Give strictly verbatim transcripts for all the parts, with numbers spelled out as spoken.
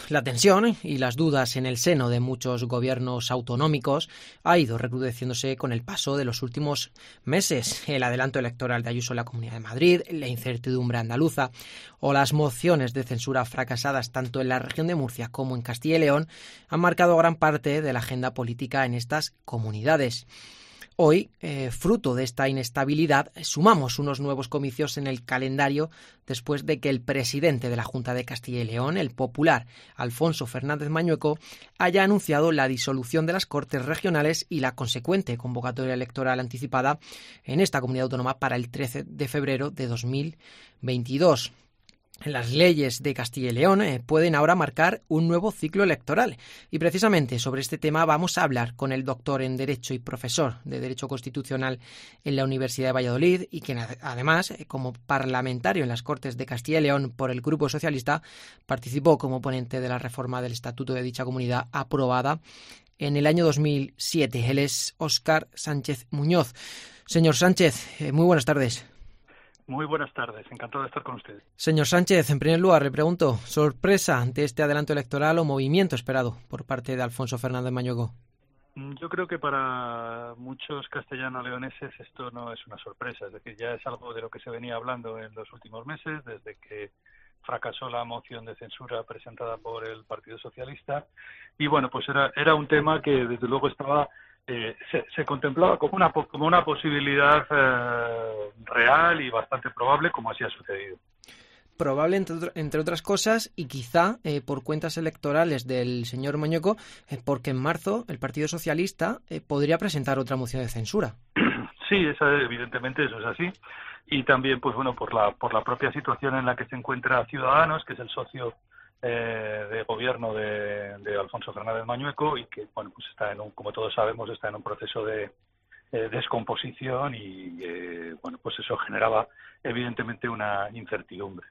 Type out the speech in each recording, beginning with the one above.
La tensión y las dudas en el seno de muchos gobiernos autonómicos ha ido recrudeciéndose con el paso de los últimos meses. El adelanto electoral de Ayuso en la Comunidad de Madrid, la incertidumbre andaluza o las mociones de censura fracasadas tanto en la región de Murcia como en Castilla y León han marcado gran parte de la agenda política en estas comunidades. Hoy, eh, fruto de esta inestabilidad, sumamos unos nuevos comicios en el calendario después de que el presidente de la Junta de Castilla y León, el popular Alfonso Fernández Mañueco, haya anunciado la disolución de las Cortes Regionales y la consecuente convocatoria electoral anticipada en esta comunidad autónoma para el trece de febrero de dos mil veintidós. Las leyes de Castilla y León eh, pueden ahora marcar un nuevo ciclo electoral y precisamente sobre este tema vamos a hablar con el doctor en Derecho y profesor de Derecho Constitucional en la Universidad de Valladolid y quien además, eh, como parlamentario en las Cortes de Castilla y León por el Grupo Socialista, participó como ponente de la reforma del Estatuto de dicha comunidad aprobada en el año dos mil siete. Él es Óscar Sánchez Muñoz. Señor Sánchez, eh, muy buenas tardes. Muy buenas tardes, encantado de estar con ustedes. Señor Sánchez, en primer lugar le pregunto, ¿sorpresa ante este adelanto electoral o movimiento esperado por parte de Alfonso Fernández Mañueco? Yo creo que para muchos castellano-leoneses esto no es una sorpresa, es decir, ya es algo de lo que se venía hablando en los últimos meses, desde que fracasó la moción de censura presentada por el Partido Socialista, y bueno, pues era, era un tema que desde luego estaba... Eh, se, se contemplaba como una como una posibilidad eh, real y bastante probable, como así ha sucedido. Probable, entre, entre otras cosas, y quizá eh, por cuentas electorales del señor Mañueco, eh, porque en marzo el Partido Socialista eh, podría presentar otra moción de censura. Sí, esa, evidentemente eso es así. Y también, pues bueno, por la por la propia situación en la que se encuentra Ciudadanos, que es el socio Eh, de gobierno de, de Alfonso Fernández Mañueco y que, bueno, pues está en un, como todos sabemos, está en un proceso de eh, descomposición y, eh, bueno, pues eso generaba evidentemente una incertidumbre.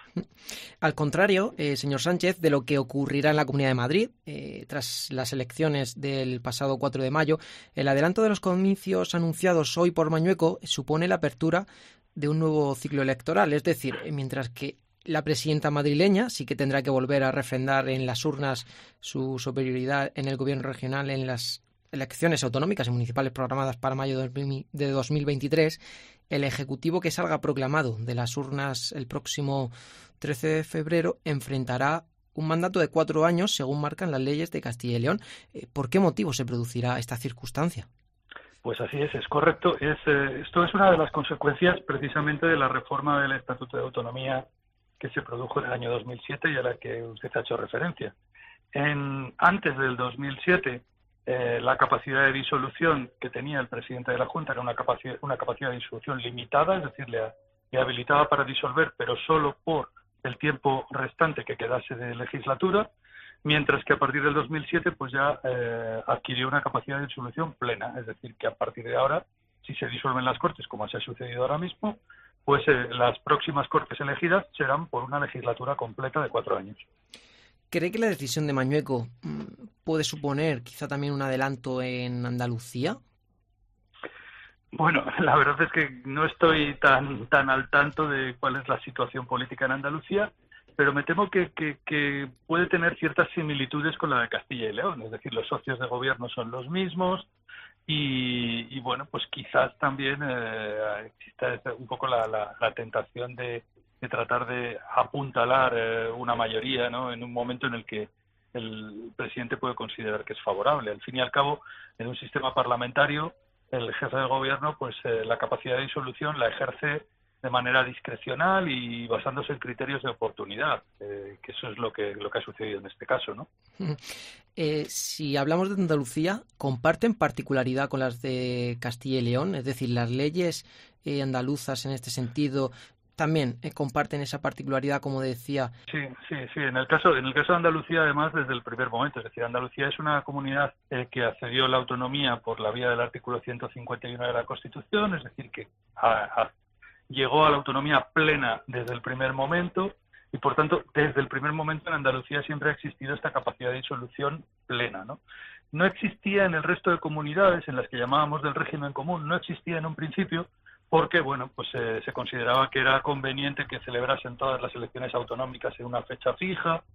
Al contrario, eh, señor Sánchez, de lo que ocurrirá en la Comunidad de Madrid eh, tras las elecciones del pasado cuatro de mayo, el adelanto de los comicios anunciados hoy por Mañueco supone la apertura de un nuevo ciclo electoral, es decir, mientras que la presidenta madrileña sí que tendrá que volver a refrendar en las urnas su superioridad en el gobierno regional en las elecciones autonómicas y municipales programadas para mayo de dos mil veintitrés. El Ejecutivo que salga proclamado de las urnas el próximo trece de febrero enfrentará un mandato de cuatro años según marcan las leyes de Castilla y León. ¿Por qué motivo se producirá esta circunstancia? Pues así es, es correcto. Es, eh, esto es una de las consecuencias precisamente de la reforma del Estatuto de Autonomía que se produjo en el año dos mil siete y a la que usted ha hecho referencia. En, antes del dos mil siete, eh, la capacidad de disolución que tenía el presidente de la Junta era una capacidad, una capacidad de disolución limitada, es decir, le, le habilitaba para disolver, pero solo por el tiempo restante que quedase de legislatura, mientras que a partir del dos mil siete pues ya eh, adquirió una capacidad de disolución plena, es decir, que a partir de ahora, si se disuelven las Cortes, como se ha sucedido ahora mismo, pues eh, las próximas Cortes elegidas serán por una legislatura completa de cuatro años. ¿Cree que la decisión de Mañueco puede suponer quizá también un adelanto en Andalucía? Bueno, la verdad es que no estoy tan tan al tanto de cuál es la situación política en Andalucía, pero me temo que, que, que puede tener ciertas similitudes con la de Castilla y León, es decir, los socios de gobierno son los mismos, Y, y bueno, pues quizás también eh, exista un poco la, la, la tentación de, de tratar de apuntalar eh, una mayoría, ¿no?, en un momento en el que el presidente puede considerar que es favorable. Al fin y al cabo, en un sistema parlamentario, el jefe de gobierno, pues eh, la capacidad de disolución la ejerce de manera discrecional y basándose en criterios de oportunidad, eh, que eso es lo que lo que ha sucedido en este caso, ¿no? Eh, si hablamos de Andalucía, ¿comparten particularidad con las de Castilla y León? Es decir, las leyes eh, andaluzas en este sentido también eh, comparten esa particularidad, como decía. Sí, sí, sí. En el caso, en el caso de Andalucía, además, desde el primer momento, es decir, Andalucía es una comunidad eh, que accedió a la autonomía por la vía del artículo ciento cincuenta y uno de la Constitución, es decir, que a, a, llegó a la autonomía plena desde el primer momento. Y, por tanto, desde el primer momento en Andalucía siempre ha existido esta capacidad de disolución plena, ¿no? No existía en el resto de comunidades, en las que llamábamos del régimen común, no existía en un principio, porque, bueno, pues eh, se consideraba que era conveniente que celebrasen todas las elecciones autonómicas en una fecha fija,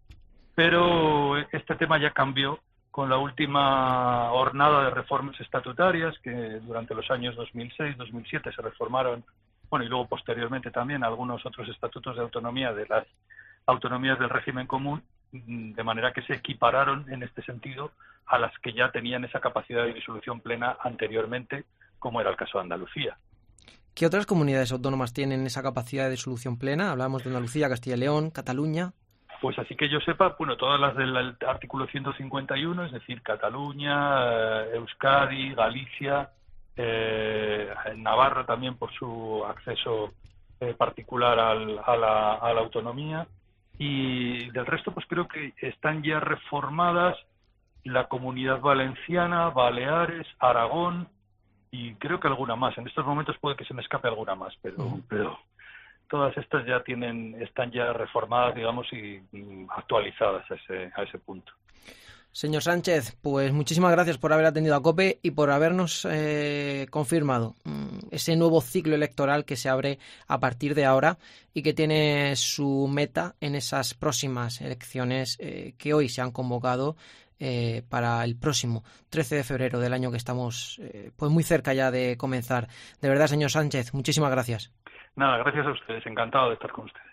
pero este tema ya cambió con la última hornada de reformas estatutarias que durante los años dos mil seis dos mil siete se reformaron, bueno, y luego posteriormente también algunos otros estatutos de autonomía de las autonomías del régimen común, de manera que se equipararon en este sentido a las que ya tenían esa capacidad de disolución plena anteriormente, como era el caso de Andalucía. ¿Qué otras comunidades autónomas tienen esa capacidad de disolución plena? Hablamos de Andalucía, Castilla y León, Cataluña. Pues así que yo sepa, bueno, todas las del artículo ciento cincuenta y uno, es decir, Cataluña, Euskadi, Galicia, eh, Navarra también por su acceso eh, particular al, a, la, a la autonomía, y del resto pues creo que están ya reformadas la Comunidad Valenciana, Baleares, Aragón y creo que alguna más. En estos momentos puede que se me escape alguna más, pero... Uh-huh. pero todas estas ya tienen, están ya reformadas, digamos, y, y actualizadas a ese, a ese punto. Señor Sánchez, pues muchísimas gracias por haber atendido a COPE y por habernos eh, confirmado ese nuevo ciclo electoral que se abre a partir de ahora y que tiene su meta en esas próximas elecciones eh, que hoy se han convocado eh, para el próximo trece de febrero del año que estamos eh, pues muy cerca ya de comenzar. De verdad, señor Sánchez, muchísimas gracias. Nada, gracias a ustedes. Encantado de estar con ustedes.